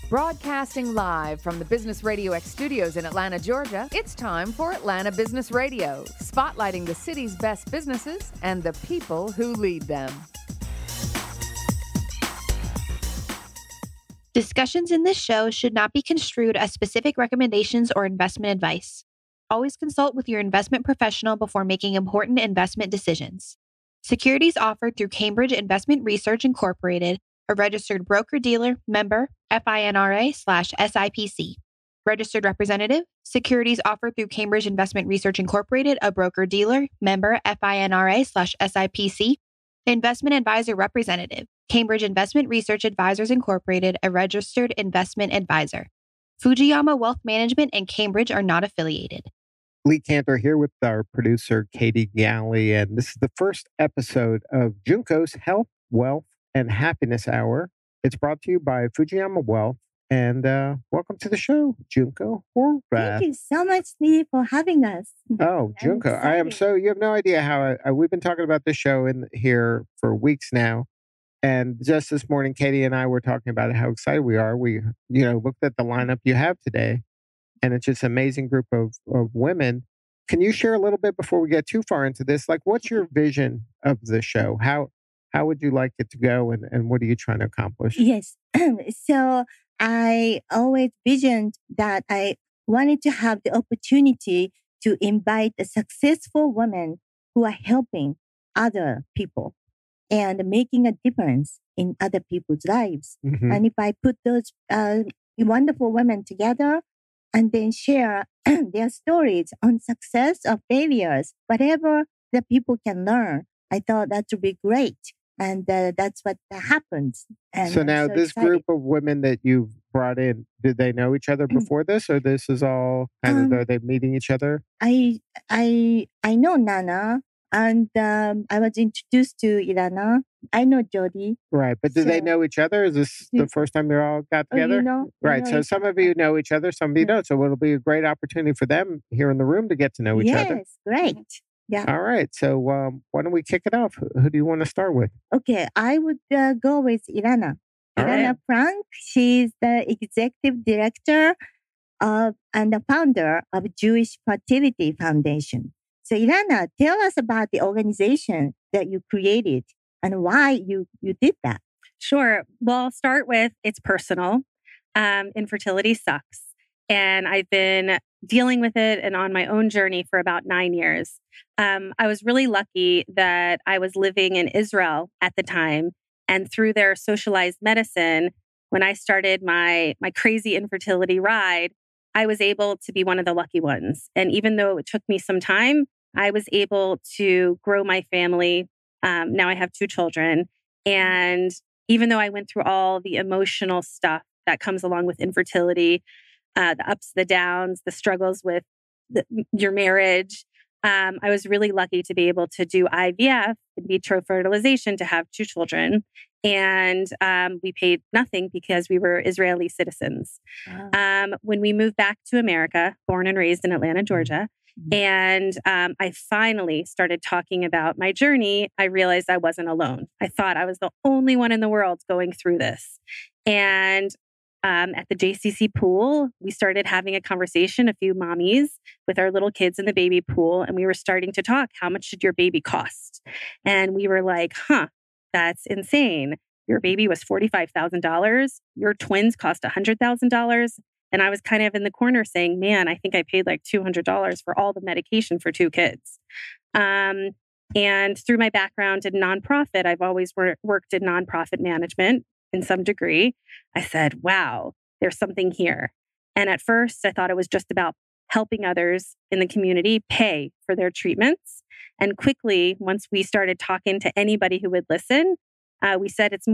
Broadcasting live from the Business Radio X studios in Atlanta, Georgia, it's time for Atlanta Business Radio, spotlighting the city's best businesses and the people who lead them. Discussions in this show should not be construed as specific recommendations or investment advice. Always consult with your investment professional before making important investment decisions. Securities offered through Cambridge Investment Research Incorporated, a registered broker-dealer, member, FINRA/SIPC. Registered representative, securities offered through Cambridge Investment Research Incorporated, a broker-dealer, member, FINRA/SIPC. Investment advisor representative, Cambridge Investment Research Advisors Incorporated, a registered investment advisor. Fujiyama Wealth Management and Cambridge are not affiliated. Lee Cantor here with our producer, Katie Galley, and this is the first episode of Junko's Health, Wealth, and Happiness Hour. It's brought to you by Fujiyama Wealth, and welcome to the show, Junko Horvath. Thank you so much, Lee, for having us. Oh, Junko, I am so, you have no idea how we've been talking about this show in here for weeks now. And just this morning, Katie and I were talking about how excited we are. We, looked at the lineup you have today, and it's just an amazing group of women. Can you share a little bit before we get too far into this? Like, what's your vision of the show? How would you like it to go, and what are you trying to accomplish? Yes. So I always visioned that I wanted to have the opportunity to invite the successful women who are helping other people and making a difference in other people's lives. Mm-hmm. And if I put those wonderful women together and then share their stories on success or failures, whatever the people can learn, I thought that would be great. And that's what happens. And so now this excited. group of women that you've brought in, did they know each other before this, or this is all are they meeting each other? I know Nana, and I was introduced to Ilana. I know Jody. Right, but do they know each other? Is this the first time you all got together? Right, so some of you know each other, some of you don't. So it'll be a great opportunity for them here in the room to get to know each other. Yes, great. Yeah. All right. So why don't we kick it off? Who do you want to start with? Okay. I would go with Ilana. Ilana Frank. She's the executive director of and the founder of Jewish Fertility Foundation. So Ilana, tell us about the organization that you created and why you did that. Sure. Well, I'll start with it's personal. Infertility sucks. And I've been dealing with it and on my own journey for about 9 years. I was really lucky that I was living in Israel at the time. And through their socialized medicine, when I started my crazy infertility ride, I was able to be one of the lucky ones. And even though it took me some time, I was able to grow my family. Now I have 2 children. And even though I went through all the emotional stuff that comes along with infertility, the ups, the downs, the struggles with your marriage, I was really lucky to be able to do IVF, in vitro fertilization, to have 2 children. And we paid nothing because we were Israeli citizens. Wow. When we moved back to America, born and raised in Atlanta, Georgia, and I finally started talking about my journey, I realized I wasn't alone. I thought I was the only one in the world going through this. And at the JCC pool, we started having a conversation, a few mommies with our little kids in the baby pool. And we were starting to talk, how much should your baby cost? And we were like, that's insane. Your baby was $45,000. Your twins cost $100,000. And I was kind of in the corner saying, man, I think I paid like $200 for all the medication for 2 kids. And through my background in nonprofit, I've always worked in nonprofit management in some degree. I said, wow, there's something here. And at first, I thought it was just about helping others in the community pay for their treatments. And quickly, once we started talking to anybody who would listen, we said it's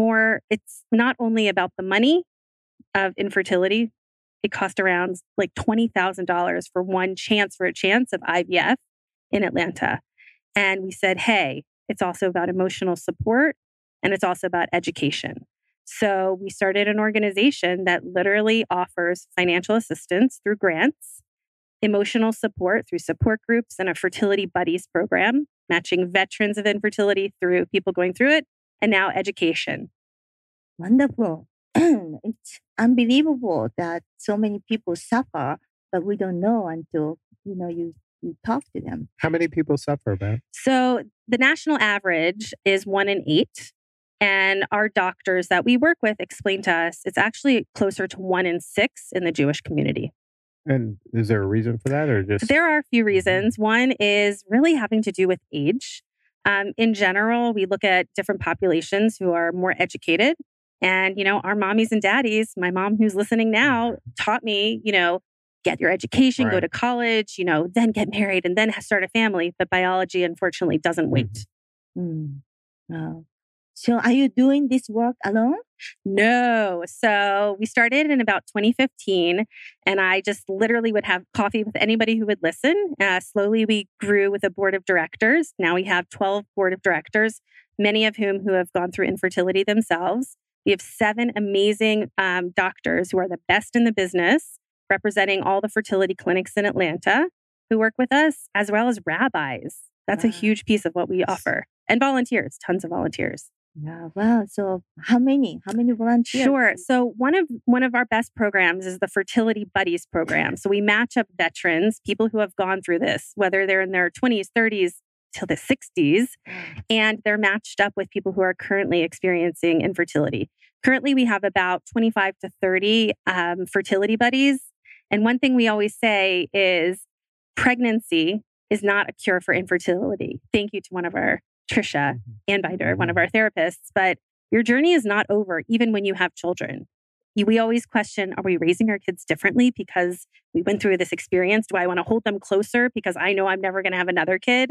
not only about the money of infertility. It cost around like $20,000 for a chance of IVF in Atlanta. And we said, hey, it's also about emotional support and it's also about education. So we started an organization that literally offers financial assistance through grants, emotional support through support groups, and a fertility buddies program, matching veterans of infertility through people going through it, and now education. Wonderful. it's unbelievable that so many people suffer, but we don't know until you talk to them. How many people suffer, Beth? So the national average is 1 in 8. And our doctors that we work with explain to us it's actually closer to 1 in 6 in the Jewish community. And is there a reason for that, or just? There are a few reasons. One is really having to do with age. In general, we look at different populations who are more educated. And, our mommies and daddies, my mom who's listening now, taught me, get your education, go to college, then get married and then start a family. But biology, unfortunately, doesn't wait. Wow. So are you doing this work alone? No. So we started in about 2015, and I just literally would have coffee with anybody who would listen. Slowly, we grew with a board of directors. Now we have 12 board of directors, many of whom who have gone through infertility themselves. We have 7 amazing doctors who are the best in the business, representing all the fertility clinics in Atlanta who work with us, as well as rabbis. That's a huge piece of what we offer. And volunteers, tons of volunteers. Yeah, wow. So how many volunteers? Sure. So one of our best programs is the Fertility Buddies program. So we match up veterans, people who have gone through this, whether they're in their 20s, 30s, till the 60s, and they're matched up with people who are currently experiencing infertility. Currently, we have about 25 to 30 fertility buddies. And one thing we always say is pregnancy is not a cure for infertility. Thank you to one of our Trisha Anbinder, one of our therapists, but your journey is not over even when you have children. We always question, are we raising our kids differently because we went through this experience? Do I want to hold them closer because I know I'm never going to have another kid?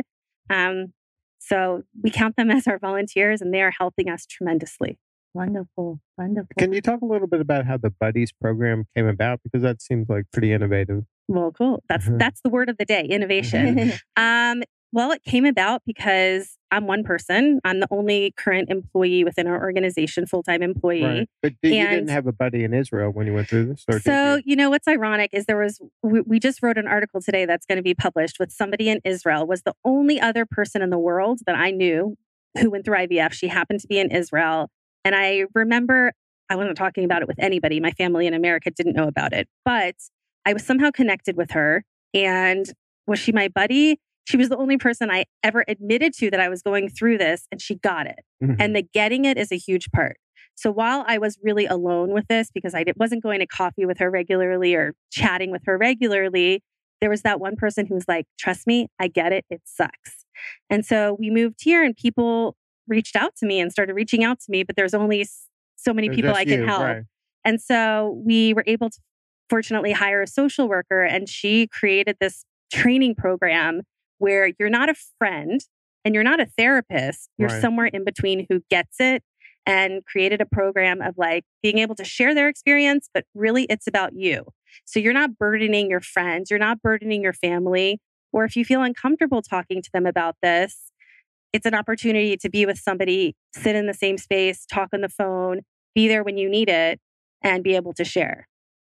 So we count them as our volunteers, and they are helping us tremendously. Wonderful. Can you talk a little bit about how the Buddies program came about? Because that seems like pretty innovative. Well, cool. That's the word of the day, innovation. Well, it came about because I'm one person. I'm the only current employee within our organization, full-time employee. Right. But you didn't have a buddy in Israel when you went through this? Or so, what's ironic is we just wrote an article today that's going to be published with somebody in Israel, was the only other person in the world that I knew who went through IVF. She happened to be in Israel. And I remember I wasn't talking about it with anybody. My family in America didn't know about it, but I was somehow connected with her. And was she my buddy? She was the only person I ever admitted to that I was going through this, and she got it. And the getting it is a huge part. So while I was really alone with this because I wasn't going to coffee with her regularly or chatting with her regularly, there was that one person who was like, trust me, I get it. It sucks. And so we moved here and people reached out to me and started reaching out to me, but there's only so many people I can help. Right. And so we were able to fortunately hire a social worker, and she created this training program where you're not a friend and you're not a therapist. You're somewhere in between who gets it, and created a program of like being able to share their experience, but really it's about you. So you're not burdening your friends, you're not burdening your family, or if you feel uncomfortable talking to them about this, it's an opportunity to be with somebody, sit in the same space, talk on the phone, be there when you need it, and be able to share.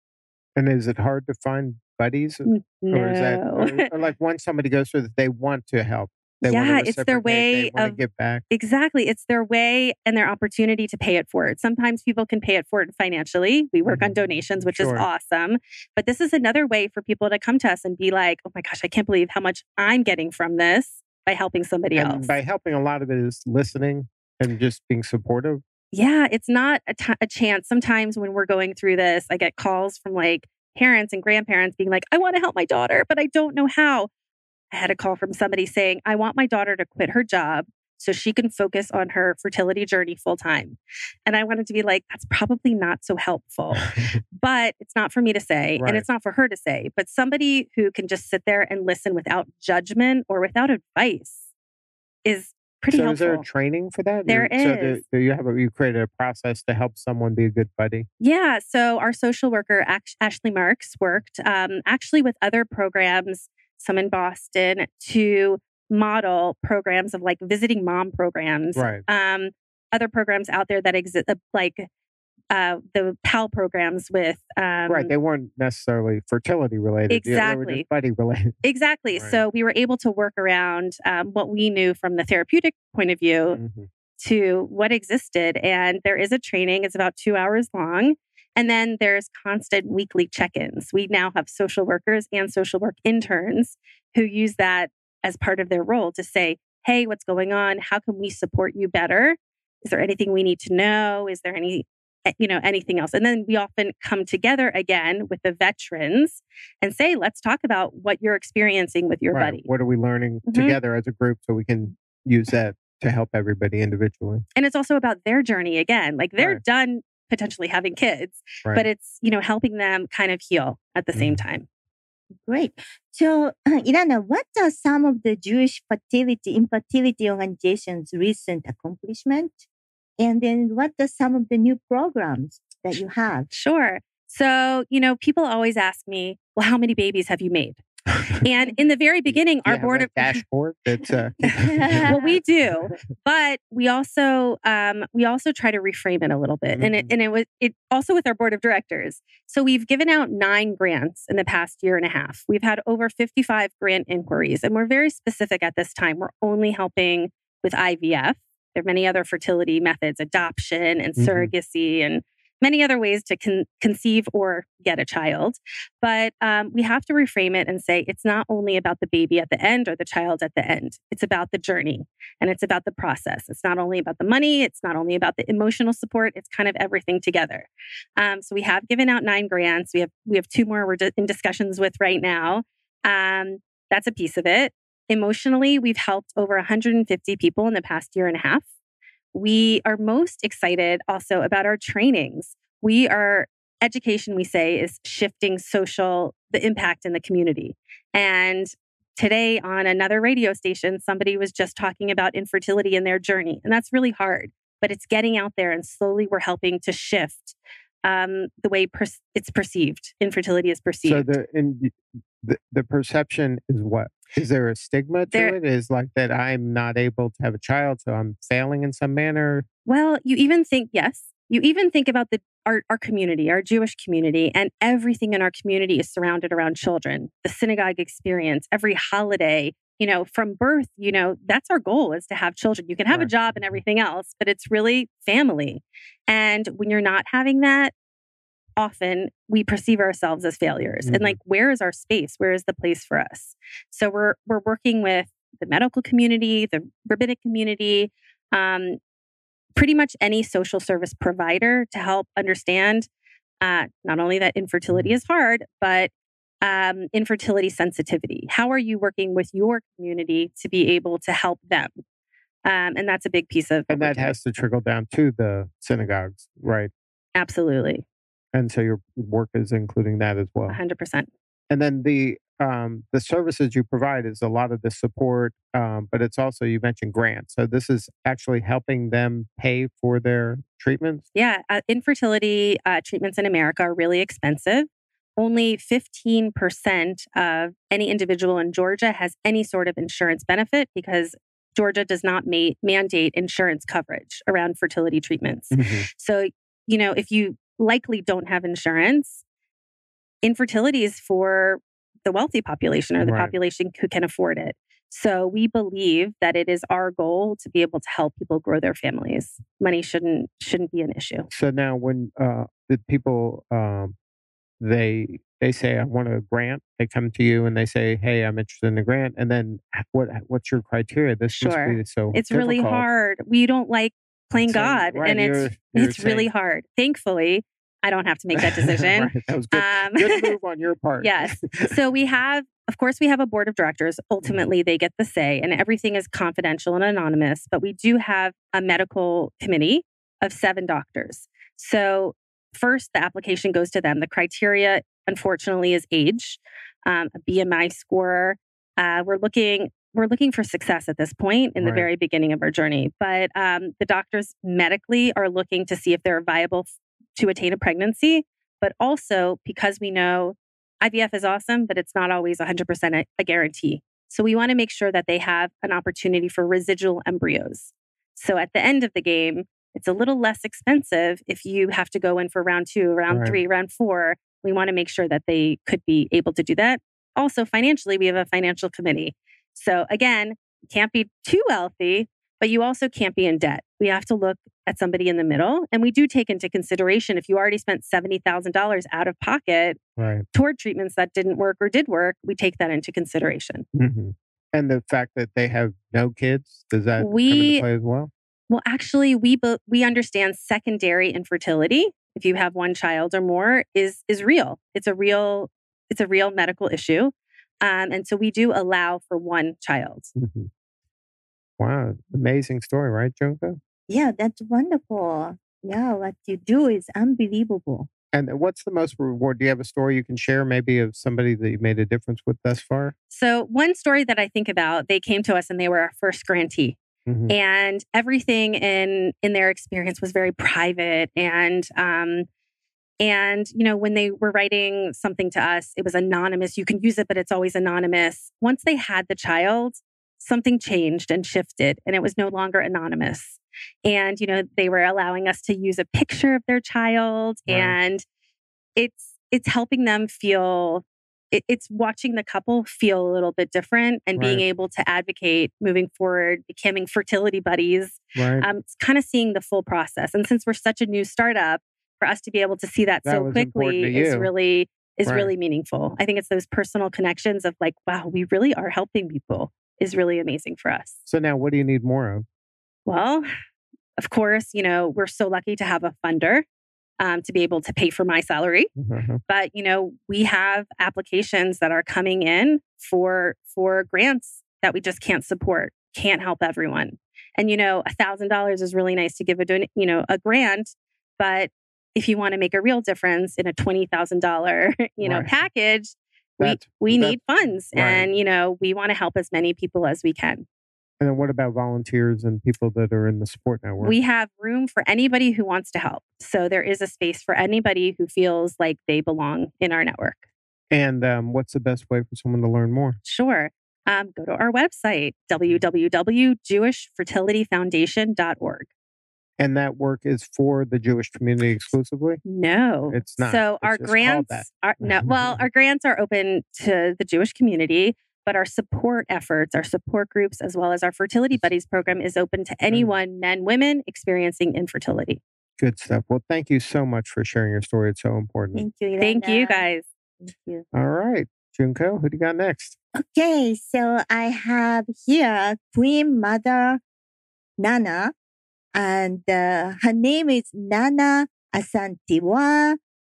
And is it hard to find buddies? No. Or is that or like once somebody goes through that, they want to help? It's their way of give back. Exactly. It's their way and their opportunity to pay it forward. Sometimes people can pay it forward financially. We work on donations, which is awesome. But this is another way for people to come to us and be like, oh my gosh, I can't believe how much I'm getting from this by helping somebody else. By helping, a lot of it is listening and just being supportive. Yeah, it's not a chance. Sometimes when we're going through this, I get calls from like parents and grandparents being like, I want to help my daughter, but I don't know how. I had a call from somebody saying, I want my daughter to quit her job so she can focus on her fertility journey full time. And I wanted to be like, that's probably not so helpful, but it's not for me to say, and it's not for her to say, but somebody who can just sit there and listen without judgment or without advice is pretty helpful. Is there a training for that? There is. So you created a process to help someone be a good buddy? Yeah. So our social worker, Ashley Marks, worked actually with other programs, some in Boston, to model programs of like visiting mom programs. Right. Other programs out there that exist, like the PAL programs with... right. They weren't necessarily fertility related. Exactly. They were just buddy related. Exactly. Right. So we were able to work around what we knew from the therapeutic point of view to what existed. And there is a training, it's about 2 hours long. And then there's constant weekly check-ins. We now have social workers and social work interns who use that as part of their role to say, hey, what's going on? How can we support you better? Is there anything we need to know? Is there anything else? And then we often come together again with the veterans and say, let's talk about what you're experiencing with your buddy. What are we learning together as a group so we can use that to help everybody individually? And it's also about their journey again. Like they're done potentially having kids, but it's, helping them kind of heal at the same time. Great. So, Ilana, what are some of the Jewish infertility organization's recent accomplishments? And then what are some of the new programs that you have? Sure. So, people always ask me, well, how many babies have you made? And in the very beginning, our board of dashboard. That's well, we do, but we also try to reframe it a little bit, and it also with our board of directors. So we've given out 9 grants in the past year and a half. We've had over 55 grant inquiries, and we're very specific at this time. We're only helping with IVF. There are many other fertility methods, adoption and surrogacy, and many other ways to conceive or get a child. But we have to reframe it and say it's not only about the baby at the end or the child at the end. It's about the journey and it's about the process. It's not only about the money. It's not only about the emotional support. It's kind of everything together. So we have given out 9 grants. We have 2 more we're in discussions with right now. That's a piece of it. Emotionally, we've helped over 150 people in the past year and a half. We are most excited also about our trainings. Education, we say, is shifting the impact in the community. And today on another radio station, somebody was just talking about infertility in their journey. And that's really hard, but it's getting out there and slowly we're helping to shift the way it's perceived. Infertility is perceived. So the perception is what? Is there a stigma to it? Is like that I'm not able to have a child, so I'm failing in some manner? Well, you even think about our community, our Jewish community, and everything in our community is surrounded around children. The synagogue experience, every holiday, from birth, that's our goal is to have children. You can have a job and everything else, but it's really family. And when you're not having that, often we perceive ourselves as failures. And where is our space? Where is the place for us? So we're working with the medical community, the rabbinic community, pretty much any social service provider to help understand not only that infertility is hard, but infertility sensitivity. How are you working with your community to be able to help them? And that's a big piece of... And that has to trickle down to the synagogues, right? Absolutely. And so your work is including that as well. 100%. And then the services you provide is a lot of the support, but it's also, you mentioned grants. So this is actually helping them pay for their treatments? Yeah. Infertility treatments in America are really expensive. Only 15% of any individual in Georgia has any sort of insurance benefit because Georgia does not mandate insurance coverage around fertility treatments. So, if you likely don't have insurance, infertility is for the wealthy population or the population who can afford it. So we believe that it is our goal to be able to help people grow their families. Money shouldn't be an issue. So now when the people, they say, I want a grant, they come to you and they say, hey, I'm interested in a grant. And then what's your criteria? This must be so It's difficult. Really hard. We don't like playing God. And it's really hard. Thankfully, I don't have to make that decision. That was good. Good move on your part. Yes. So we have a board of directors. Ultimately, they get the say and everything is confidential and anonymous, but we do have a medical committee of 7 doctors. So first, the application goes to them. The criteria, unfortunately, is age, a BMI score. We're looking for success at this point in the very beginning of our journey. But the doctors medically are looking to see if they're viable to attain a pregnancy, but also because we know IVF is awesome, but it's not always 100% a guarantee. So we want to make sure that they have an opportunity for residual embryos. So at the end of the game, it's a little less expensive if you have to go in for round 2, round 3, round 4. We want to make sure that they could be able to do that. Also, financially, we have a financial committee. So again, can't be too wealthy, but you also can't be in debt. We have to look at somebody in the middle. And we do take into consideration if you already spent $70,000 out of pocket toward treatments that didn't work or did work, we take that into consideration. Mm-hmm. And the fact that they have no kids, does that come into play as well? Well, actually, we understand secondary infertility, if you have one child or more, is real. It's a real medical issue. And so we do allow for one child. Mm-hmm. Wow. Amazing story, right, Junko? Yeah, that's wonderful. Yeah, what you do is unbelievable. And what's the most reward? Do you have a story you can share maybe of somebody that you made a difference with thus far? So one story that I think about, they came to us and they were our first grantee. Mm-hmm. And everything in their experience was very private. And when they were writing something to us, it was anonymous. You can use it, but it's always anonymous. Once they had the child, something changed and shifted, and it was no longer anonymous. And, they were allowing us to use a picture of their child, and it's helping them feel, it's watching the couple feel a little bit different and being able to advocate moving forward, becoming fertility buddies. It's kind of seeing the full process. And since we're such a new startup, for us to be able to see that so quickly is really meaningful. I think it's those personal connections of like, wow, we really are helping people is really amazing for us. So now what do you need more of? Well, of course, we're so lucky to have a funder to be able to pay for my salary. Mm-hmm. But, we have applications that are coming in for grants that we just can't support, can't help everyone. And, $1,000 is really nice to give a grant, but if you want to make a real difference in a $20,000, package, we need funds and, we want to help as many people as we can. And then what about volunteers and people that are in the support network? We have room for anybody who wants to help. So there is a space for anybody who feels like they belong in our network. And what's the best way for someone to learn more? Sure. Go to our website, www.jewishfertilityfoundation.org. And that work is for the Jewish community exclusively? No, it's not. So our grants our grants are open to the Jewish community, but our support efforts, our support groups, as well as our Fertility Buddies program is open to anyone, men, women, experiencing infertility. Good stuff. Well, thank you so much for sharing your story. It's so important. Thank you, Ilana. Thank you, guys. Thank you. All right. Junko, who do you got next? Okay, so I have here Queen Mother Nana. And her name is Nana Asantewa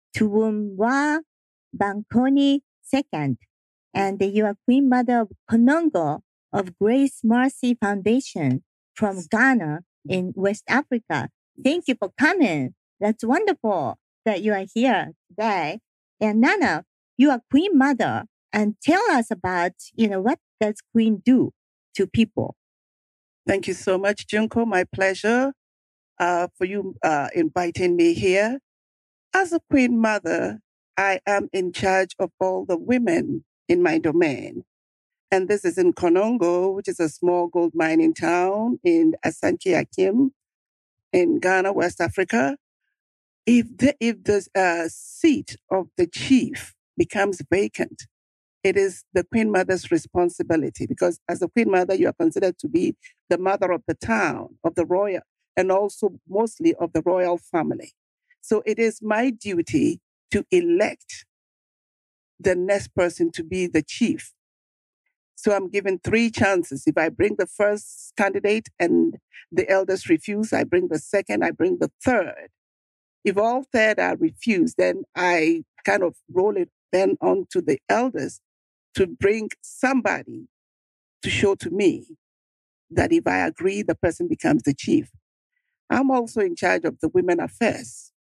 Tuwumwa Bankoni II. And you are Queen Mother of Konongo of Grace Mercy Foundation from Ghana in West Africa. Thank you for coming. That's wonderful that you are here today. And Nana, you are Queen Mother. And tell us about, what does Queen do to people? Thank you so much, Junko. My pleasure for you inviting me here. As a Queen Mother, I am in charge of all the women in my domain. And this is in Konongo, which is a small gold mining town in Asante Akim in Ghana, West Africa. If the seat of the chief becomes vacant, it is the Queen Mother's responsibility, because as a Queen Mother, you are considered to be the mother of the town, of the royal, and also mostly of the royal family. So it is my duty to elect the next person to be the chief. So I'm given 3 chances. If I bring the first candidate and the elders refuse, I bring the second, I bring the third. If all third are refused, then I kind of roll it then on to the elders to bring somebody to show to me that if I agree, the person becomes the chief. I'm also in charge of the women affairs,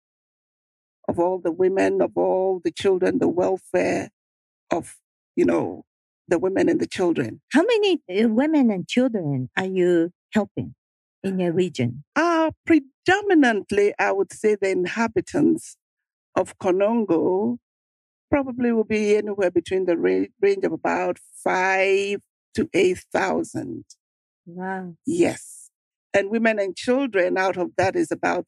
of all the women, of all the children, the welfare of, the women and the children. How many women and children are you helping in your region? Predominantly, I would say the inhabitants of Konongo probably will be anywhere between the range of about 5,000 to 8,000. Wow. Yes. And women and children out of that is about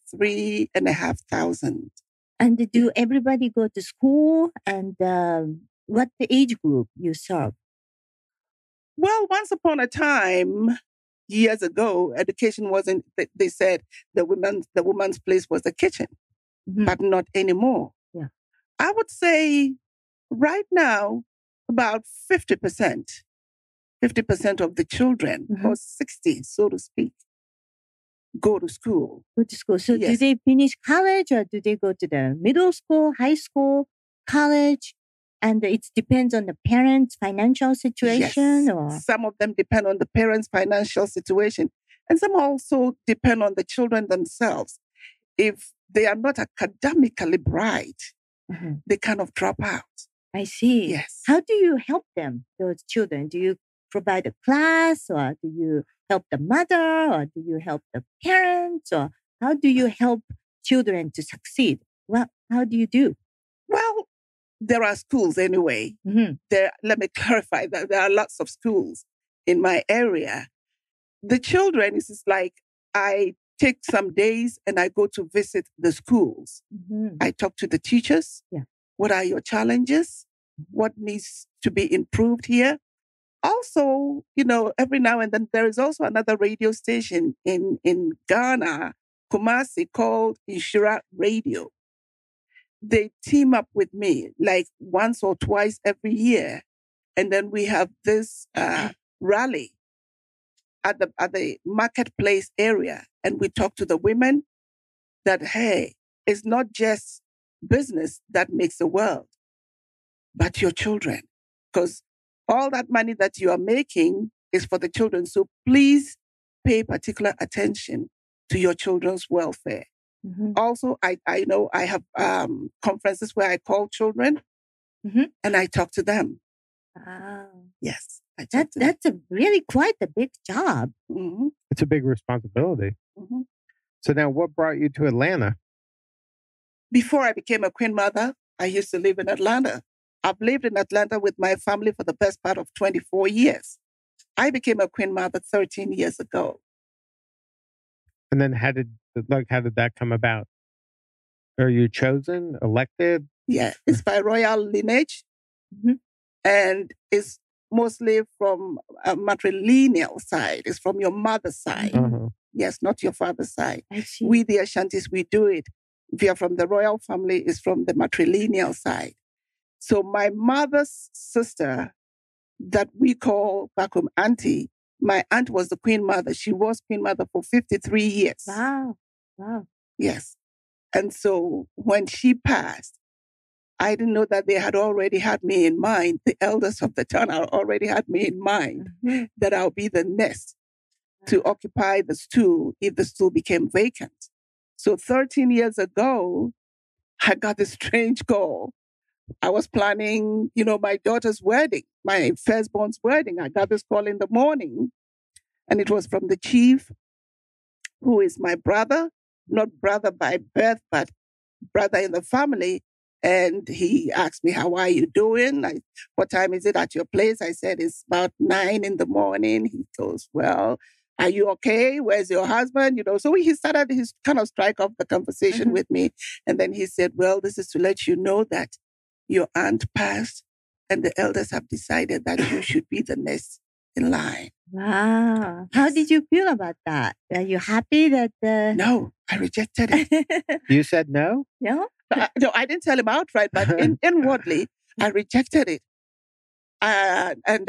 3,500. And do everybody go to school? And what the age group you serve? Well, once upon a time, years ago, education wasn't, they said the woman's place was the kitchen, but not anymore. Yeah. I would say right now, about 50% of the children, or 60, so to speak, go to school. Go to school. So do Yes. they finish college or do they go to the middle school, high school, college? And it depends on the parents' financial situation, Yes. or Some of them depend on the parents' financial situation. And some also depend on the children themselves. If they are not academically bright, they kind of drop out. I see. Yes. How do you help them, those children? Do you provide a class, or do you help the mother, or do you help the parents, or how do you help children to succeed? Well, how do you do? Well, there are schools anyway. Let me clarify that there are lots of schools in my area. The children, it's just like I take some days and I go to visit the schools. I talk to the teachers. Yeah. What are your challenges? What needs to be improved here? Also, every now and then there is also another radio station in Ghana, Kumasi, called Inshira Radio. They team up with me like once or twice every year. And then we have this rally at the marketplace area. And we talk to the women that, hey, it's not just business that makes the world, but your children. Because all that money that you are making is for the children. So please pay particular attention to your children's welfare. Also, I know I have conferences where I call children and I talk to them. Wow. Yes. I talk to them. That's really quite a big job. It's a big responsibility. So now what brought you to Atlanta? Before I became a queen mother, I used to live in Atlanta. I've lived in Atlanta with my family for the best part of 24 years. I became a queen mother 13 years ago. And then how did that come about? Are you chosen, elected? Yeah, it's by royal lineage. And it's mostly from a matrilineal side. It's from your mother's side. Yes, not your father's side. I see. We, the Ashantis, we do it. If you're from the royal family, it's from the matrilineal side. So my mother's sister, that we call back home auntie, my aunt was the queen mother. She was queen mother for 53 years. Wow. Yes. And so when she passed, I didn't know that they had already had me in mind. The elders of the town already had me in mind that I'll be the next to occupy the stool if the stool became vacant. So 13 years ago, I got this strange call. I was planning, my daughter's wedding, my firstborn's wedding. I got this call in the morning, and it was from the chief, who is my brother, not brother by birth, but brother in the family. And he asked me, how are you doing? What time is it at your place? I said, it's about 9 a.m. He goes, well, are you okay? Where's your husband? So he started his kind of strike off the conversation with me. And then he said, well, this is to let you know that your aunt passed and the elders have decided that you should be the next in line. Wow. How did you feel about that? Are you happy that... No, I rejected it. You said no? No? No, I didn't tell him outright, but inwardly, I rejected it. And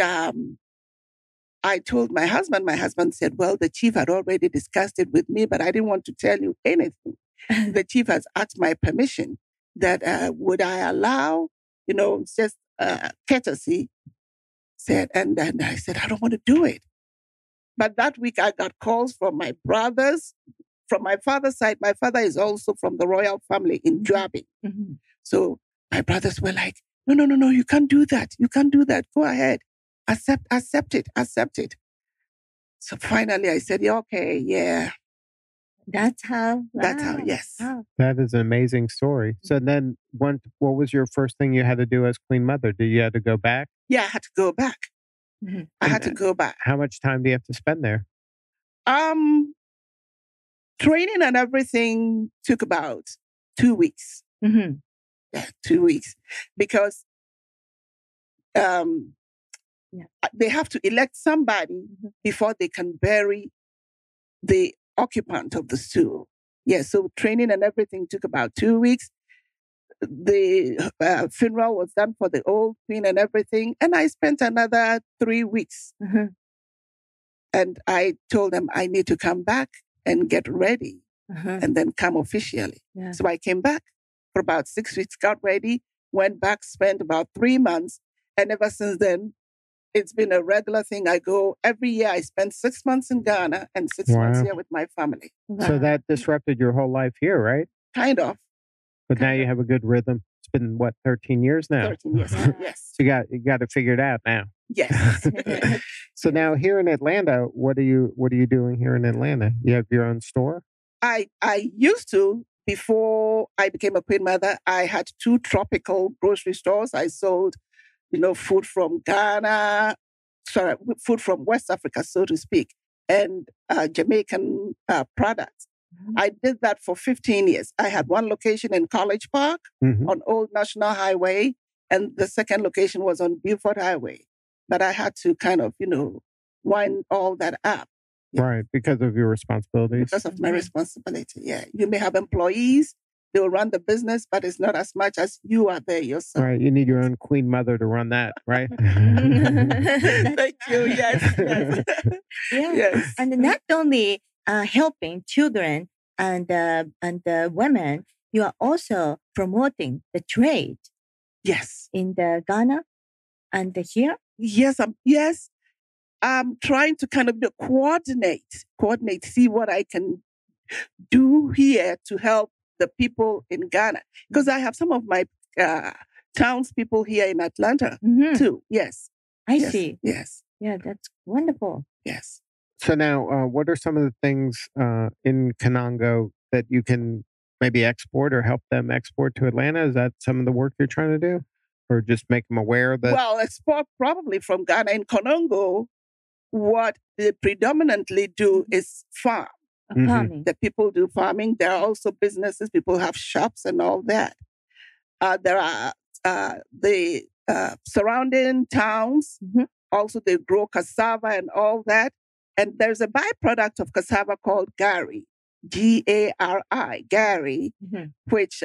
I told my husband. My husband said, well, the chief had already discussed it with me, but I didn't want to tell you anything. The chief has asked my permission that would I allow, just courtesy. And then I said, I don't want to do it. But that week I got calls from my brothers. From my father's side, my father is also from the royal family in Juabi. So my brothers were like, no, you can't do that. You can't do that. Go ahead. Accept it. So finally I said, yeah, okay, yeah. That's how, yes. Wow. That is an amazing story. So then what was your first thing you had to do as queen mother? Did you have to go back? Yeah, I had to go back. I had to go back. How much time do you have to spend there? Training and everything took about 2 weeks. Yeah, 2 weeks. Because They have to elect somebody before they can bury the occupant of the stool. Yeah, so training and everything took about 2 weeks. The funeral was done for the old queen and everything. And I spent another 3 weeks. And I told them I need to come back and get ready and then come officially. Yeah. So I came back for about 6 weeks, got ready, went back, spent about 3 months. And ever since then, it's been a regular thing. I go every year. I spend 6 months in Ghana and 6 months here with my family. So that disrupted your whole life here, right? Kind of. But now you have a good rhythm. It's been, 13 years now? 13 years, yes. So you got to figure it out now. Yes. So now here in Atlanta, what are you doing here in Atlanta? You have your own store? I used to, before I became a queen mother, I had 2 tropical grocery stores. I sold, food from Ghana, food from West Africa, so to speak, and Jamaican products. I did that for 15 years. I had one location in College Park on Old National Highway, and the second location was on Beaufort Highway. But I had to kind of, wind all that up. Yeah. Right, because of your responsibilities. Because of my responsibility, yeah. You may have employees, they will run the business, but it's not as much as you are there yourself. Right, you need your own queen mother to run that, right? Thank you, yes. Yes. And not only helping children and women, you are also promoting the trade. Yes. In the Ghana and here? Yes, yes. I'm trying to kind of coordinate, see what I can do here to help the people in Ghana. Because I have some of my townspeople here in Atlanta too. Yes. I see. Yes. Yeah, that's wonderful. Yes. So now, what are some of the things in Kanongo that you can maybe export or help them export to Atlanta? Is that some of the work you're trying to do? Or just make them aware that? Well, export probably from Ghana. In Kanongo, what they predominantly do is farm. Farming. The people do farming. There are also businesses. People have shops and all that. There are the surrounding towns. Also, they grow cassava and all that. And there's a byproduct of cassava called gari, Gari, gari, which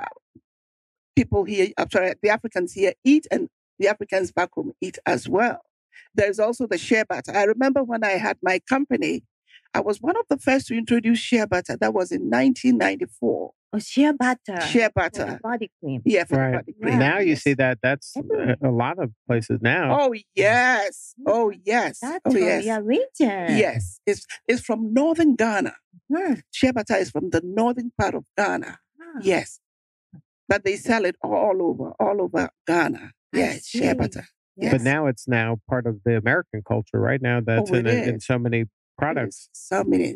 people here, the Africans here eat, and the Africans back home eat as well. There's also the shea butter. I remember when I had my company, I was one of the first to introduce shea butter. That was in 1994. Oh, shea butter. Shea butter. For the body cream. Yeah, for the body cream. Now you see that's a lot of places now. Oh, yes. Oh, yes. That's oh, yes. your region. Yes. It's from northern Ghana. Shea butter is from the northern part of Ghana. Yes. But they sell it all over Ghana. Yes, shea butter. Yes. But now it's part of the American culture, right? Now that's in so many products. So many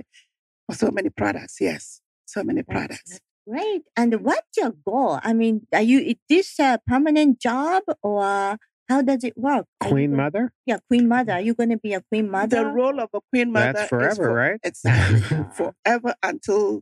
products. Yes, so many products. That's great. And what's your goal? I mean, is this a permanent job or how does it work? Queen mother? Yeah, queen mother. Are you going to be a queen mother? The role of a queen mother that's forever, right? Exactly, forever until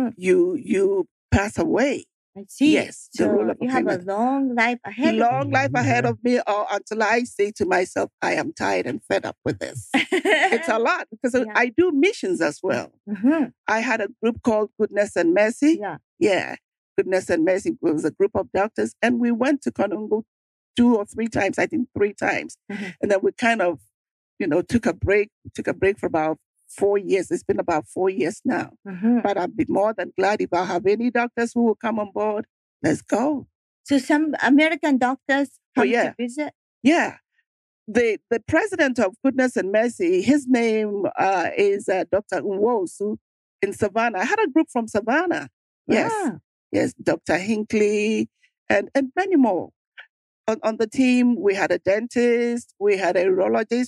you pass away. I see. Yes. So you have a long life ahead of me, or until I say to myself, I am tired and fed up with this. It's a lot because I do missions as well. I had a group called Goodness and Mercy. Yeah. Goodness and Mercy was a group of doctors. And we went to Kanongo 2 or 3 times, I think 3 times. And then we kind of, took a break for about 4 years. It's been about 4 years now. But I'd be more than glad if I have any doctors who will come on board. Let's go. So some American doctors come to visit? Yeah. The president of Goodness and Mercy, his name is Dr. Nwosu in Savannah. I had a group from Savannah. Yes. Yes, Dr. Hinckley and many more. On the team, we had a dentist, we had a urologist.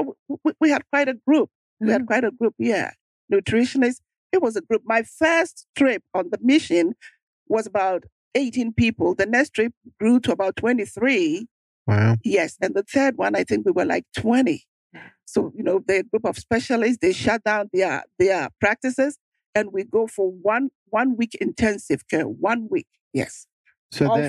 We had quite a group. We had quite a group, nutritionists. It was a group. My first trip on the mission was about 18 people. The next trip grew to about 23. Wow. Yes. And the third one, I think we were like 20. So, the group of specialists, they shut down their practices and we go for one week intensive care, 1 week. Yes. So all free.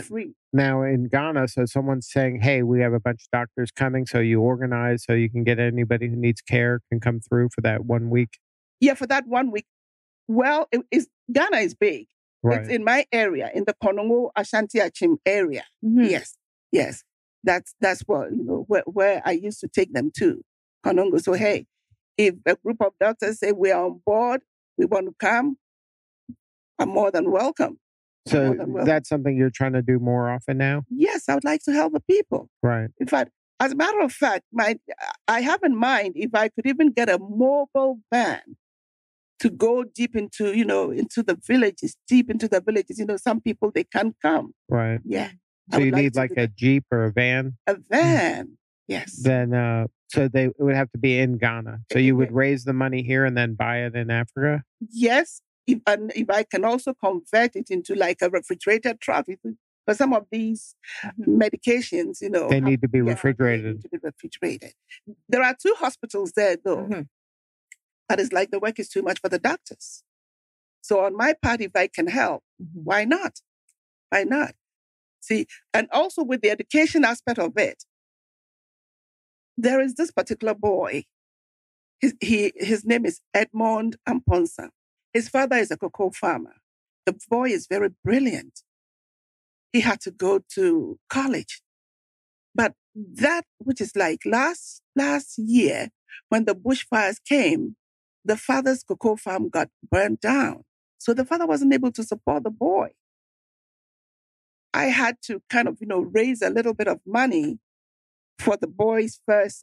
Now in Ghana, so someone's saying, hey, we have a bunch of doctors coming, so you organize so you can get anybody who needs care can come through for that 1 week. Yeah, for that 1 week. Well, Ghana is big. Right. It's in my area, in the Konongo Ashanti Achim area. Mhm. Yes. That's what, where I used to take them to, Konongo. So, hey, if a group of doctors say we are on board, we want to come, I'm more than welcome. So that's something you're trying to do more often now? Yes, I would like to help the people. Right. In fact, as a matter of fact, I have in mind if I could even get a mobile van to go deep into, into the villages, some people, they can't come. Right. Yeah. So you need like a Jeep or a van? A van, yes. Then, so it would have to be in Ghana. So you would raise the money here and then buy it in Africa? Yes. If I can also convert it into like a refrigerated truck, for some of these medications, they need to be refrigerated. They need to be refrigerated. There are 2 hospitals there, though. But it's like the work is too much for the doctors. So on my part, if I can help, why not? Why not? See, and also with the education aspect of it, there is this particular boy. His name is Edmond Amponsa. His father is a cocoa farmer. The boy is very brilliant. He had to go to college. But that, which is like last year, when the bushfires came, the father's cocoa farm got burned down. So the father wasn't able to support the boy. I had to kind of, raise a little bit of money for the boy's first,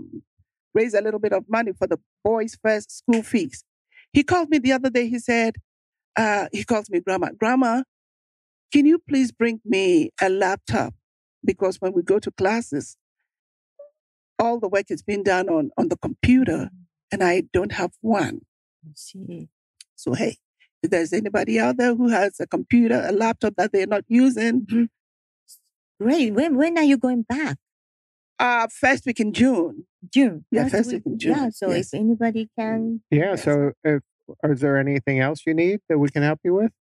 school fees. He called me the other day. He said, he calls me Grandma. Grandma, can you please bring me a laptop? Because when we go to classes, all the work is being done on the computer, and I don't have one. I see. So, hey, if there's anybody out there who has a computer, a laptop that they're not using. Great. When are you going back? First week in June. June. Yeah, first week in June. Yeah, so if anybody can. Yeah, so is there anything else you need that we can help you with?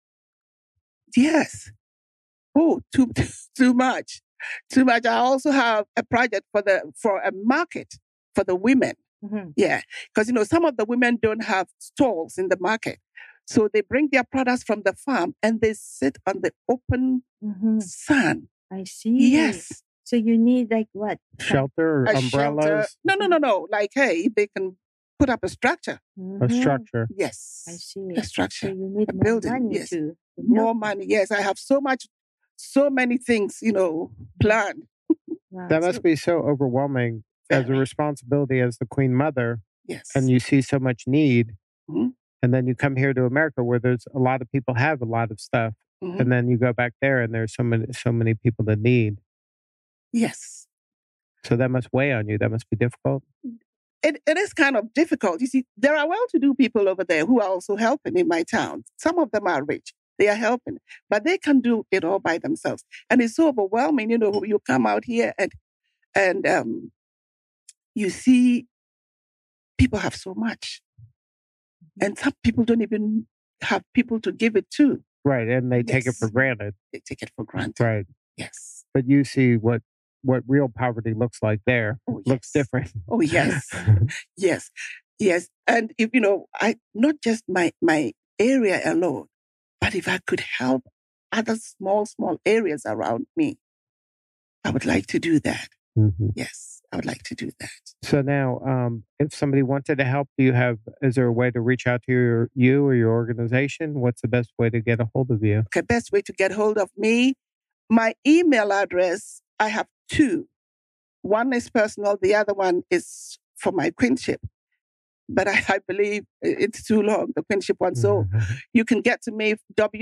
Yes. Oh, too much. Too much. I also have a project for a market for the women. Yeah, because some of the women don't have stalls in the market, so they bring their products from the farm and they sit on the open sun. I see. Yes. So you need like what? Shelter or umbrellas? Shelter. No. Like, hey, they can put up a structure. A structure. Yes. I see. A structure. So you need a more building. money Yes. to more money. Yes, I have so many things, planned. Wow. That must be so overwhelming as a responsibility as the Queen Mother. Yes. And you see so much need. And then you come here to America where there's a lot of people have a lot of stuff. And then you go back there and there's so many people that need. Yes. So that must weigh on you. That must be difficult. It is kind of difficult. You see, there are well-to-do people over there who are also helping in my town. Some of them are rich. They are helping, but they can do it all by themselves. And it's so overwhelming. You come out here and you see people have so much. And some people don't even have people to give it to. Right. And they take it for granted. They take it for granted. Right. Yes. But you see what real poverty looks like there. Looks different. Oh, yes. Yes. And if, I not just my area alone, but if I could help other small areas around me, I would like to do that. Yes, I would like to do that. So now, if somebody wanted to help, is there a way to reach out to you or your organization? What's the best way to get a hold of you? Okay, best way to get hold of me, my email address, I have 2. One is personal, the other one is for my queenship. But I believe it's too long, the queenship one. So you can get to me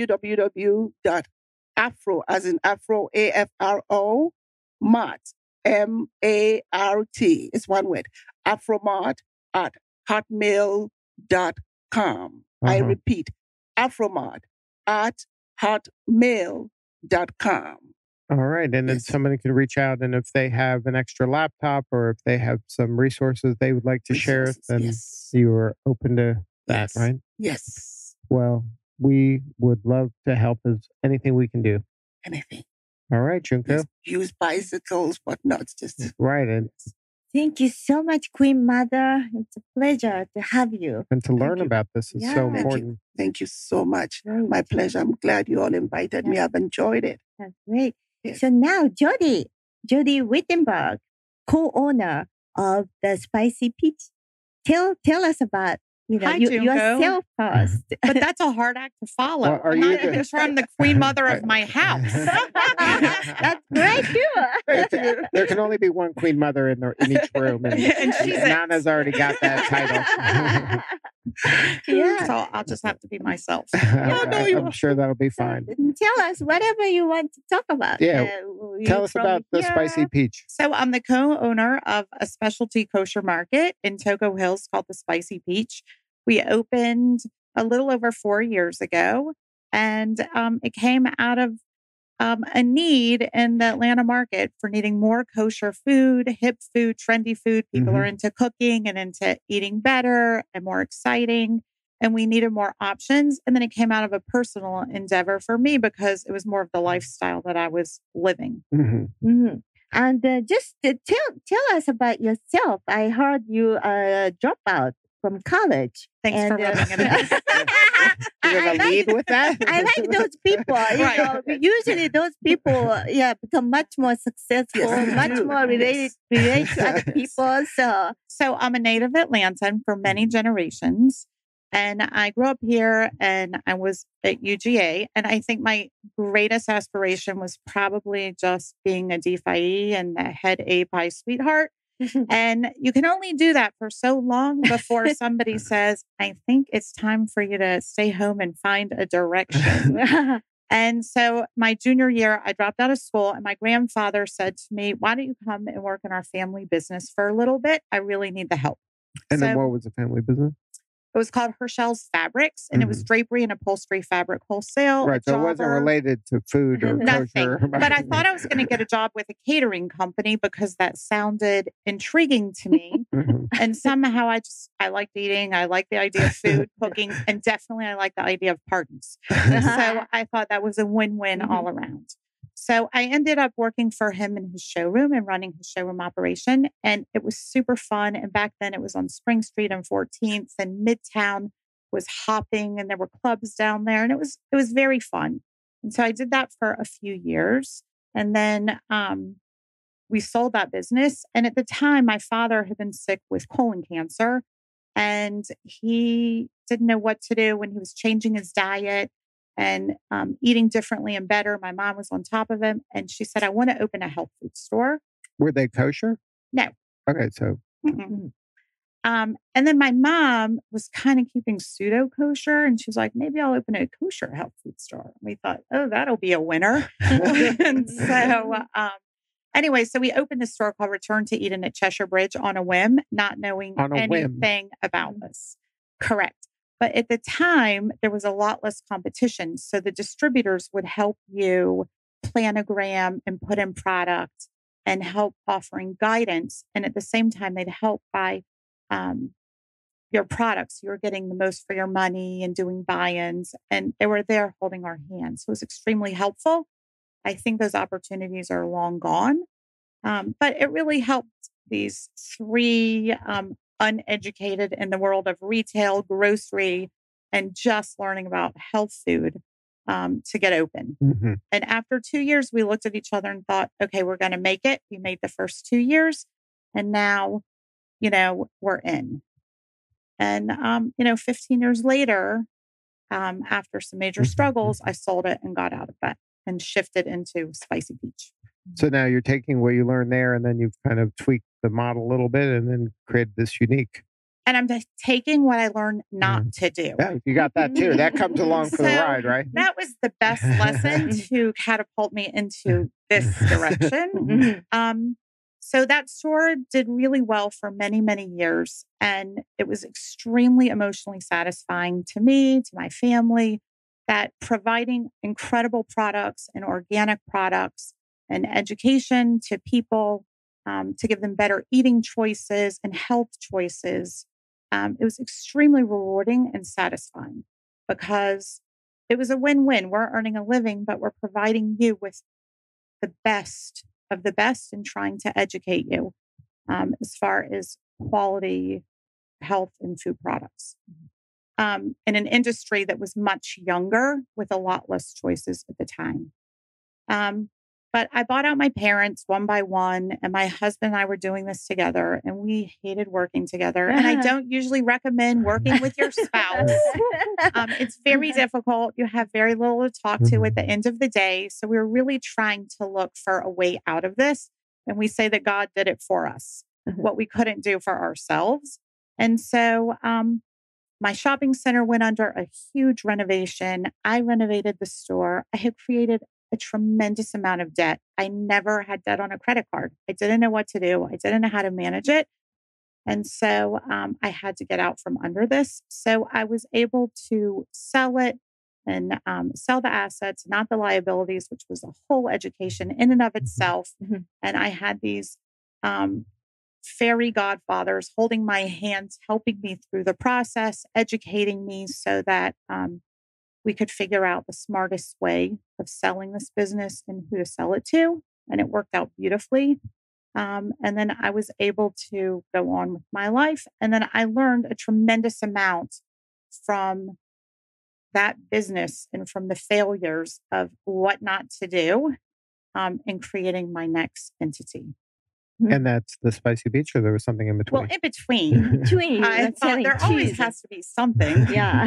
www.afro, as in Afro, AFRO, Mart, MART, it's one word, Afromart at hotmail.com. I repeat, Afromart at hotmail.com. All right. And then somebody can reach out, and if they have an extra laptop or if they have some resources they would like to share, then you are open to that, right? Yes. Well, we would love to help as anything we can do. Anything. All right, Junko. Use bicycles, whatnot. Just Right. And Thank you so much, Queen Mother. It's a pleasure to have you. to learn you. about this is so Yeah. important. Thank you so much. Great. My pleasure. I'm glad you all invited me. I've enjoyed it. That's great. Yes. So now, Jody Wittenberg, co-owner of the Spicy Peach. Tell us about Hi, yourself first. But that's a hard act to follow. Well, are I'm you not even sure I'm the queen mother of my house. That's great too. There can only be one queen mother in each room, and, And she's it. Nana's already got that title. Yeah. So I'll just have to be myself. I'm sure that'll be fine. Tell us whatever you want to talk about. Yeah. You Tell us from about the here? Spicy Peach. So I'm the co-owner of a specialty kosher market in Toco Hills called the Spicy Peach. We opened a little over 4 years ago, and it came out of a need in the Atlanta market for needing more kosher food, hip food, trendy food. People are into cooking and into eating better and more exciting. And we needed more options. And then it came out of a personal endeavor for me because it was more of the lifestyle that I was living. Mm-hmm. And just tell us about yourself. I heard you drop out from college. Thanks for rubbing it in. You have a lead with that? I like those people. You know, usually those people, become much more successful, much more relate to other people. So I'm a native Atlantan for many generations. And I grew up here and I was at UGA. And I think my greatest aspiration was probably just being a DPhE and the head A pie sweetheart. And you can only do that for so long before somebody says, I think it's time for you to stay home and find a direction. And so my junior year, I dropped out of school and my grandfather said to me, why don't you come and work in our family business for a little bit? I really need the help. And then what was the family business? It was called Herschel's Fabrics, and it was drapery and upholstery fabric wholesale. Right, so it wasn't related to food or nothing. kosher. But I thought I was going to get a job with a catering company because that sounded intriguing to me. And somehow I liked eating. I liked the idea of food, cooking, and definitely I liked the idea of parties. So I thought that was a win-win all around. So I ended up working for him in his showroom and running his showroom operation. And it was super fun. And back then it was on Spring Street and 14th, and Midtown was hopping and there were clubs down there. And it was very fun. And so I did that for a few years. And then we sold that business. And at the time, my father had been sick with colon cancer and he didn't know what to do when he was changing his diet and eating differently and better. My mom was on top of him and she said, I want to open a health food store. Were they kosher? No. Okay, so. And then my mom was kind of keeping pseudo kosher and she was like, maybe I'll open a kosher health food store. And we thought, oh, that'll be a winner. And so anyway, so we opened this store called Return to Eden at Cheshire Bridge on a whim, not knowing anything about this. Correct. But at the time, there was a lot less competition. So the distributors would help you planogram and put in product and help offering guidance. And at the same time, they'd help buy your products. You were getting the most for your money and doing buy-ins. And they were there holding our hands. So it was extremely helpful. I think those opportunities are long gone. But it really helped these three uneducated in the world of retail, grocery, and just learning about health food to get open. And after 2 years, we looked at each other and thought, okay, we're going to make it. We made the first 2 years. And now, we're in. And, 15 years later, after some major struggles, I sold it and got out of that and shifted into Spicy Peach. So now you're taking what you learned there and then you've kind of tweaked the model a little bit and then created this unique. And I'm just taking what I learned not to do. Yeah, you got that too. That comes along for the ride, right? That was the best lesson to catapult me into this direction. So that store did really well for many, many years. And it was extremely emotionally satisfying to me, to my family, that providing incredible products and organic products and education to people to give them better eating choices and health choices. It was extremely rewarding and satisfying because it was a win-win. We're earning a living, but we're providing you with the best of the best in trying to educate you as far as quality health and food products. In an industry that was much younger with a lot less choices at the time. But I bought out my parents one by one, and my husband and I were doing this together, and we hated working together. And I don't usually recommend working with your spouse. It's very difficult. You have very little to talk to at the end of the day. So we were really trying to look for a way out of this. And we say that God did it for us, what we couldn't do for ourselves. And so my shopping center went under a huge renovation. I renovated the store. I had created a tremendous amount of debt. I never had debt on a credit card. I didn't know what to do. I didn't know how to manage it. And so I had to get out from under this. So I was able to sell it and sell the assets, not the liabilities, which was a whole education in and of itself. And I had these fairy godfathers holding my hands, helping me through the process, educating me so that we could figure out the smartest way of selling this business and who to sell it to. And it worked out beautifully. And then I was able to go on with my life. And then I learned a tremendous amount from that business and from the failures of what not to do in creating my next entity. And that's the Spicy Beach, or there was something in between? Well, in between. I thought there always has to be something.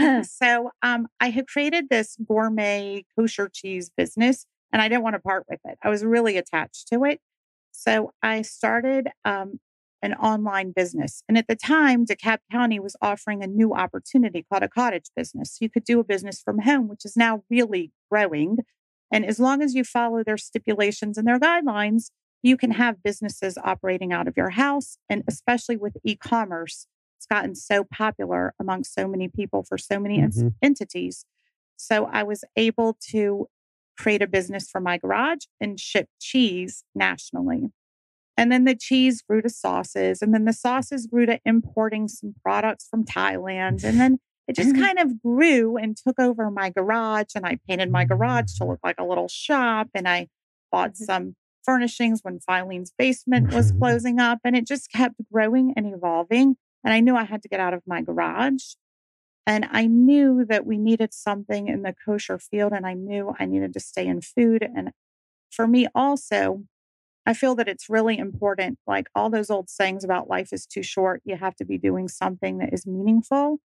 So I had created this gourmet kosher cheese business, and I didn't want to part with it. I was really attached to it. So I started an online business. And at the time, DeKalb County was offering a new opportunity called a cottage business. You could do a business from home, which is now really growing. And as long as you follow their stipulations and their guidelines, you can have businesses operating out of your house. And especially with e-commerce, it's gotten so popular amongst so many people for so many entities. So I was able to create a business for my garage and ship cheese nationally. And then the cheese grew to sauces. And then the sauces grew to importing some products from Thailand. And then it just kind of grew and took over my garage. And I painted my garage to look like a little shop. And I bought some furnishings when Filene's basement was closing up, and it just kept growing and evolving. And I knew I had to get out of my garage, and I knew that we needed something in the kosher field, and I knew I needed to stay in food. And for me also, I feel that it's really important, like all those old sayings about life is too short, you have to be doing something that is meaningful.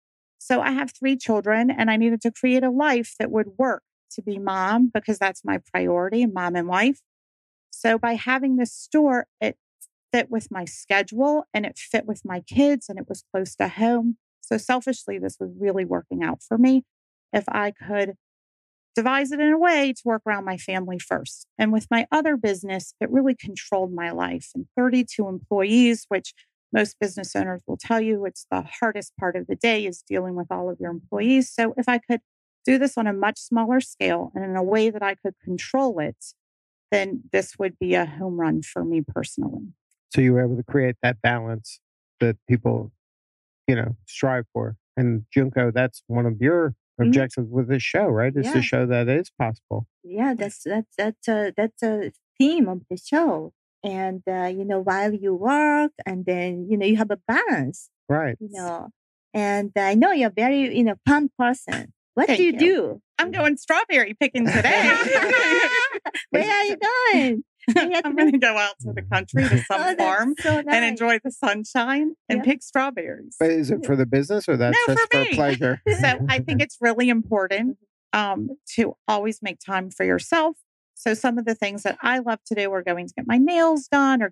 So I have 3 children, and I needed to create a life that would work to be mom, because that's my priority, mom and wife. So by having this store, it fit with my schedule and it fit with my kids, and it was close to home. So selfishly, this was really working out for me if I could devise it in a way to work around my family first. And with my other business, it really controlled my life. And 32 employees, which most business owners will tell you, it's the hardest part of the day is dealing with all of your employees. So if I could do this on a much smaller scale and in a way that I could control it, then this would be a home run for me personally. So you were able to create that balance that people, strive for. And Junko, that's one of your objectives with this show, right? Is to show that it is possible. Yeah, that's a theme of the show. And while you work, and then you have a balance, right? And I know you're very fun person. What do you do? I'm going strawberry picking today. Where are you going? I'm going to go out to the country to some farm and enjoy the sunshine and pick strawberries. But is it for the business, or that's just for pleasure? So I think it's really important to always make time for yourself. So some of the things that I love to do are going to get my nails done, or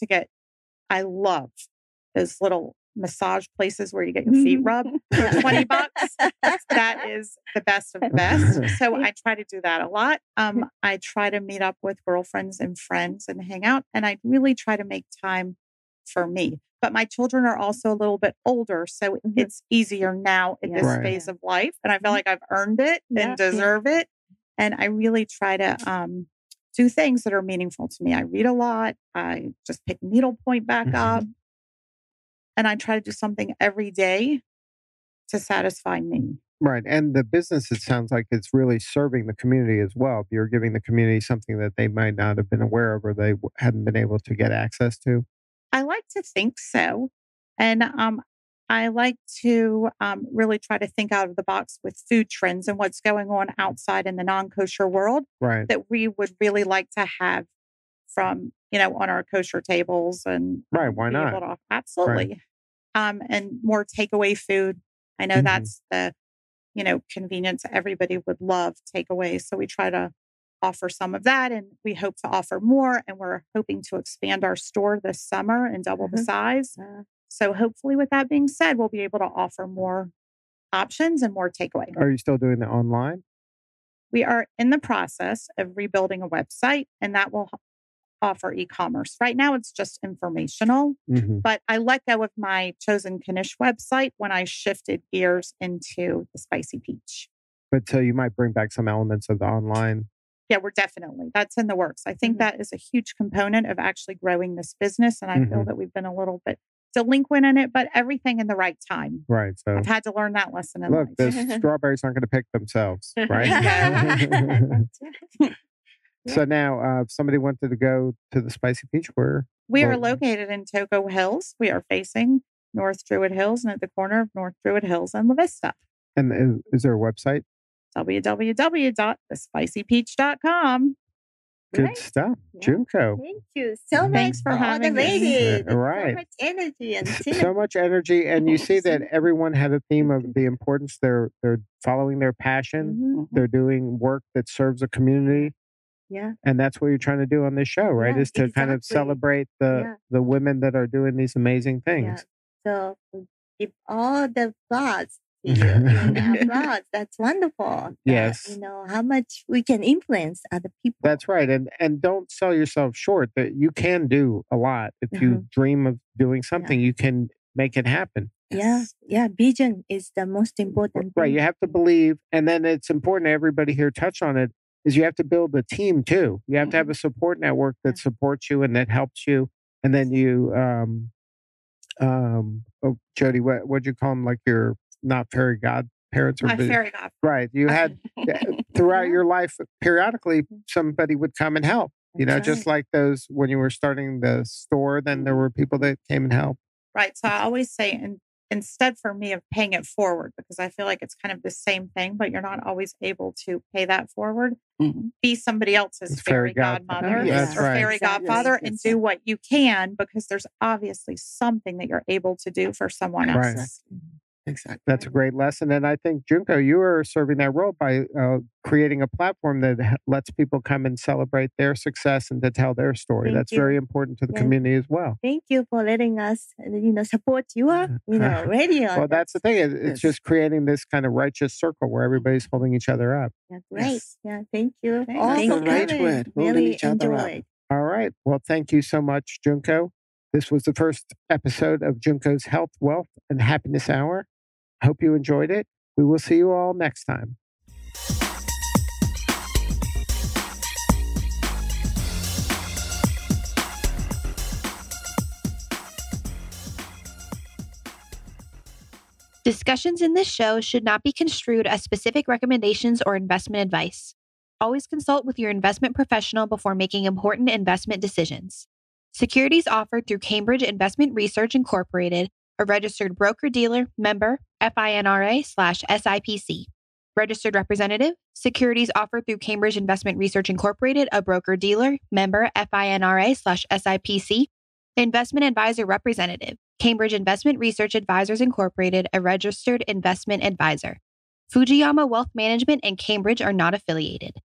I love those little massage places where you get your feet rubbed for $20. That is the best of the best. So I try to do that a lot. I try to meet up with girlfriends and friends and hang out. And I really try to make time for me. But my children are also a little bit older. So it's easier now at this phase of life. And I feel like I've earned it and deserve it. And I really try to do things that are meaningful to me. I read a lot. I just pick needlepoint back up. And I try to do something every day to satisfy me. Right. And the business, it sounds like it's really serving the community as well. You're giving the community something that they might not have been aware of or they hadn't been able to get access to. I like to think so. And I like to really try to think out of the box with food trends and what's going on outside in the non-kosher world Right. that we would really like to have from, on our kosher tables and Right. Why be not? able to- absolutely. And more takeaway food. I know that's the, convenience. Everybody would love takeaways. So we try to offer some of that and we hope to offer more. And we're hoping to expand our store this summer and double the size. So hopefully with that being said, we'll be able to offer more options and more takeaway. Are you still doing the online? We are in the process of rebuilding a website and that will offer e-commerce. Right now it's just informational, but I let go of my Chosen Knish website when I shifted gears into the Spicy Peach. But so you might bring back some elements of the online. Yeah, that's in the works. I think that is a huge component of actually growing this business. And I feel that we've been a little bit delinquent in it, but everything in the right time. Right. So I've had to learn that lesson in look, life. the strawberries aren't going to pick themselves, right? So now, if somebody wanted to go to the Spicy Peach, we are located in Toco Hills. We are facing North Druid Hills and at the corner of North Druid Hills and La Vista. And is there a website? www.thespicypeach.com. Good stuff. Junko. Thank you so much. Thanks for having me. ladies. Right. So much energy and So much energy. And you see that everyone had a theme of the importance. They're following their passion. They're doing work that serves a community. Yeah. And that's what you're trying to do on this show, right? Yeah, Is to kind of exactly. celebrate the women that are doing these amazing things. So give all the applause to you. Applause. That's wonderful. Yes. How much we can influence other people. That's right. And don't sell yourself short. That you can do a lot. If you dream of doing something, you can make it happen. Yeah. Vision is the most important thing. Right. You have to believe. And then it's important, everybody here touched on it, is you have to build a team too. You have to have a support network that supports you and that helps you. And then you, Jody, what'd you call them? Like your not fairy godparents? My fairy godparents. Right. You had throughout your life, periodically, somebody would come and help. Just like those when you were starting the store, then there were people that came and helped. Right. So I always say, instead for me of paying it forward, because I feel like it's kind of the same thing, but you're not always able to pay that forward. Be somebody else's fairy godmother or fairy godfather and do what you can, because there's obviously something that you're able to do for someone else. Right. Exactly. That's a great lesson. And I think, Junko, you are serving that role by creating a platform that lets people come and celebrate their success and to tell their story. That's very important to the community as well. Thank you for letting us, support your, radio. Well, that's the thing. It's just creating this kind of righteous circle where everybody's holding each other up. That's great. Yeah, thank you. That's the right word. Holding Really each other up. enjoyed. All right. Well, thank you so much, Junko. This was the first episode of Junko's Health, Wealth, and Happiness Hour. Hope you enjoyed it. We will see you all next time. Discussions in this show should not be construed as specific recommendations or investment advice. Always consult with your investment professional before making important investment decisions. Securities offered through Cambridge Investment Research Incorporated, a registered broker-dealer, member, FINRA/SIPC. Registered representative, securities offered through Cambridge Investment Research Incorporated, a broker-dealer, member, FINRA/SIPC. Investment advisor representative, Cambridge Investment Research Advisors Incorporated, a registered investment advisor. Fujiyama Wealth Management and Cambridge are not affiliated.